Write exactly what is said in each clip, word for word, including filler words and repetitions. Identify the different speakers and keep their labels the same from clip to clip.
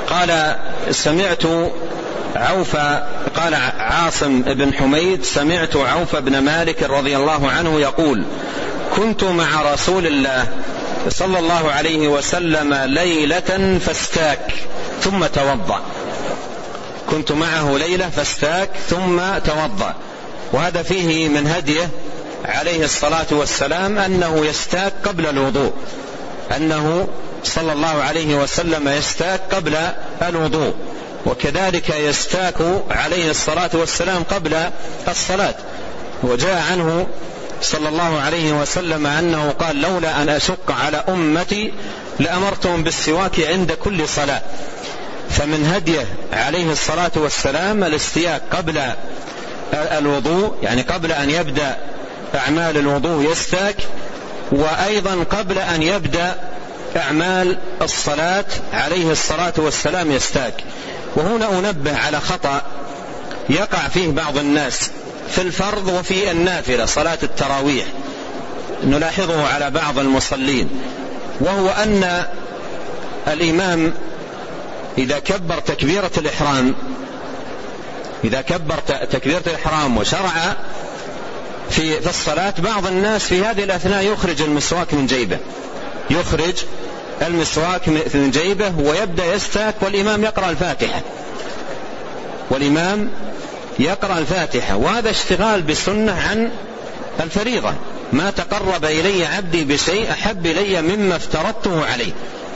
Speaker 1: قال سمعت عوف قال عاصم بن حميد سمعت عوف بن مالك رضي الله عنه يقول: كنت مع رسول الله صلى الله عليه وسلم ليلة فاستاك ثم توضأ. كنت معه ليلة فاستاك ثم توضأ. وهذا فيه من هديه عليه الصلاة والسلام أنه يستاك قبل الوضوء، أنه صلى الله عليه وسلم يستاك قبل الوضوء، وكذلك يستاك عليه الصلاة والسلام قبل الصلاة. وجاء عنه صلى الله عليه وسلم أنه قال: لولا أن أشق على أمتي لأمرتهم بالسواك عند كل صلاة. فمن هديه عليه الصلاة والسلام الاستياك قبل الوضوء، يعني قبل أن يبدأ أعمال الوضوء يستاك، وأيضا قبل أن يبدأ أعمال الصلاة عليه الصلاة والسلام يستاك. وهنا أنبه على خطأ يقع فيه بعض الناس في الفرض وفي النافلة صلاة التراويح، نلاحظه على بعض المصلين، وهو أن الإمام إذا كبر تكبيرة الإحرام إذا كبر تكبيرة الإحرام وشرع في في الصلاة، بعض الناس في هذه الأثناء يخرج المسواك من جيبه يخرج المسواك من جيبه ويبدأ يستاك والإمام يقرأ الفاتحة والإمام يقرأ الفاتحة وهذا اشتغال بسنة عن الفريضة. ما تقرب إلي عبدي بشيء أحب إلي مما افترضته عليه.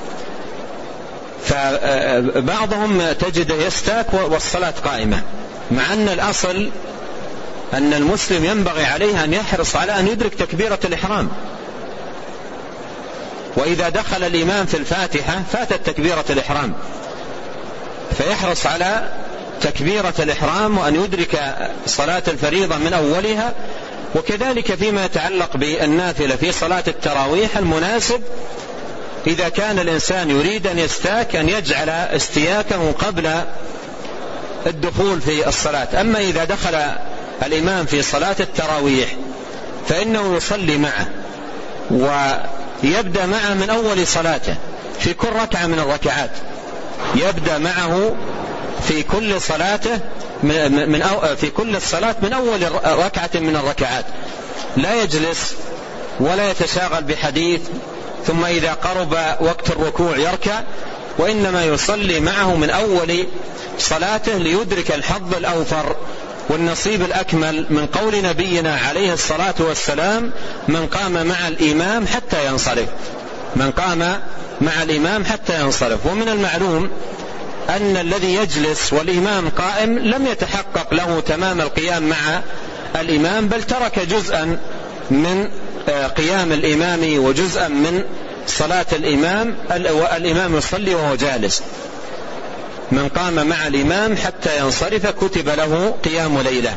Speaker 1: فبعضهم تجده يستاك والصلاة قائمة، مع أن الأصل أن المسلم ينبغي عليه أن يحرص على أن يدرك تكبيرة الإحرام، وإذا دخل الإمام في الفاتحة فاتت تكبيرة الإحرام، فيحرص على تكبيرة الإحرام وأن يدرك صلاة الفريضة من أولها. وكذلك فيما يتعلق بالنافلة في صلاة التراويح، المناسب إذا كان الإنسان يريد أن يستاك أن يجعل استياكه قبل الدخول في الصلاة. أما إذا دخل الإمام في صلاة التراويح فإنه يصلي معه ويبدأ معه من أول صلاته في كل ركعة من الركعات، يبدأ معه في كل صلاته من أو في كل الصلاة من أول ركعة من الركعات، لا يجلس ولا يتشاغل بحديث ثم إذا قرب وقت الركوع يركع، وإنما يصلي معه من أول صلاته ليدرك الحظ الأوفر والنصيب الأكمل من قول نبينا عليه الصلاة والسلام: من قام مع الإمام حتى ينصرف من قام مع الإمام حتى ينصرف. ومن المعلوم أن الذي يجلس والإمام قائم لم يتحقق له تمام القيام مع الإمام، بل ترك جزءا من قيام الإمام وجزءا من صلاة الإمام، والإمام يصلي وهو جالس. من قام مع الإمام حتى ينصرف كتب له قيام ليلة.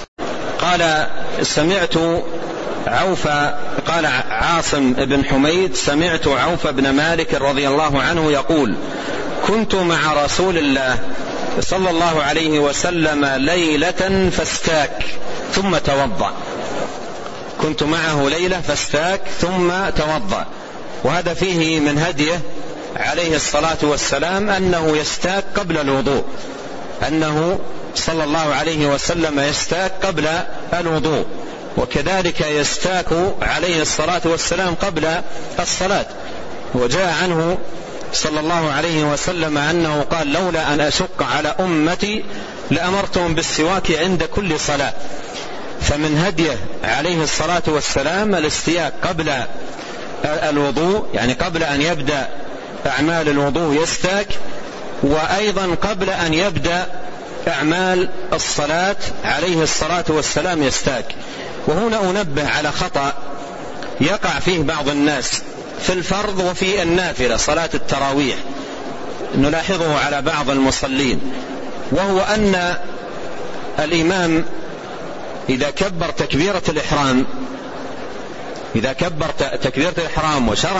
Speaker 1: قال سمعت عوف قال عاصم بن حميد سمعت عوف بن مالك رضي الله عنه يقول: كنت مع رسول الله صلى الله عليه وسلم ليلة فاستاك ثم توضأ. كنت معه ليلة فاستاك ثم توضأ. وهذا فيه من هديه عليه الصلاة والسلام أنه يستاك قبل الوضوء، أنه صلى الله عليه وسلم يستاك قبل الوضوء، وكذلك يستاك عليه الصلاة والسلام قبل الصلاة. وجاء عنه صلى الله عليه وسلم أنه قال: لولا أن أشق على أمتي لأمرتهم بالسواك عند كل صلاة. فمن هديه عليه الصلاة والسلام الاستياك قبل الوضوء، يعني قبل أن يبدأ أعمال الوضوء يستاك، وأيضا قبل أن يبدأ أعمال الصلاة عليه الصلاة والسلام يستاك. وهنا أنبه على خطأ يقع فيه بعض الناس في الفرض وفي النافلة صلاة التراويح، نلاحظه على بعض المصلين، وهو أن الإمام إذا كبر تكبيرة الإحرام إذا كبر تكبيرة الإحرام وشرع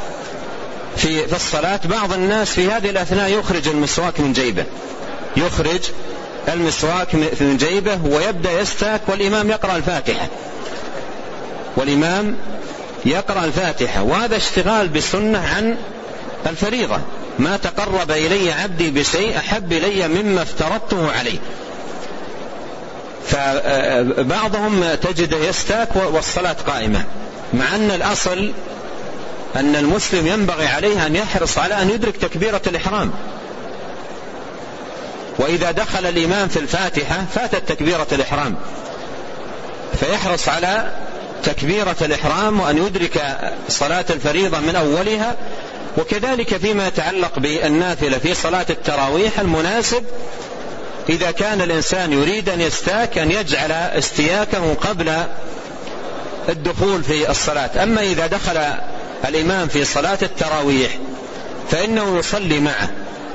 Speaker 1: في في الصلاة، بعض الناس في هذه الأثناء يخرج المسواك من جيبه يخرج المسواك من جيبه ويبدأ يستاك والإمام يقرأ الفاتحة والإمام يقرأ الفاتحة وهذا اشتغال بسنة عن الفريضة، ما تقرب إلي عبدي بشيء أحب إلي مما افترضته عليه. فبعضهم تجده يستاك والصلاة قائمة، مع أن الأصل أن المسلم ينبغي عليه أن يحرص على أن يدرك تكبيرة الإحرام، وإذا دخل الإمام في الفاتحة فاتت تكبيرة الإحرام، فيحرص على تكبيرة الإحرام وأن يدرك صلاة الفريضة من أولها. وكذلك فيما يتعلق بالنافلة في صلاة التراويح، المناسب إذا كان الإنسان يريد أن يستاك أن يجعل استياكه قبل الدخول في الصلاة. أما إذا دخل الإمام في صلاة التراويح فإنه يصلي معه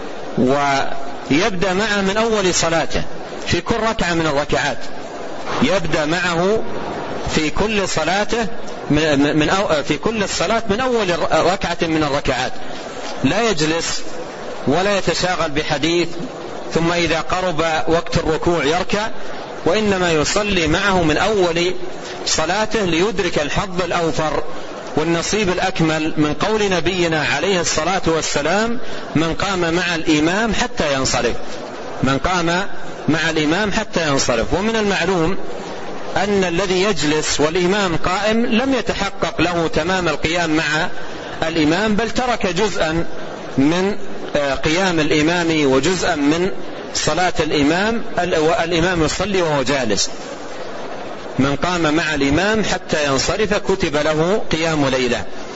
Speaker 1: ويبدأ معه من أول صلاته في كل ركعة من الركعات، يبدأ معه في كل صلاته من أو في كل الصلاة من أول ركعة من الركعات، لا يجلس ولا يتشاغل بحديث ثم إذا قرب وقت الركوع يركع، وإنما يصلي معه من أول صلاته ليدرك الحظ الأوفر والنصيب الأكمل من قول نبينا عليه الصلاة والسلام: من قام مع الإمام حتى ينصرف، من قام مع الإمام حتى ينصرف. ومن المعلوم أن الذي يجلس والإمام قائم لم يتحقق له تمام القيام مع الإمام، بل ترك جزءا من قيام الإمام وجزءا من صلاة الإمام، والإمام يصلي وهو جالس. من قام مع الإمام حتى ينصرف كتب له قيام ليلة.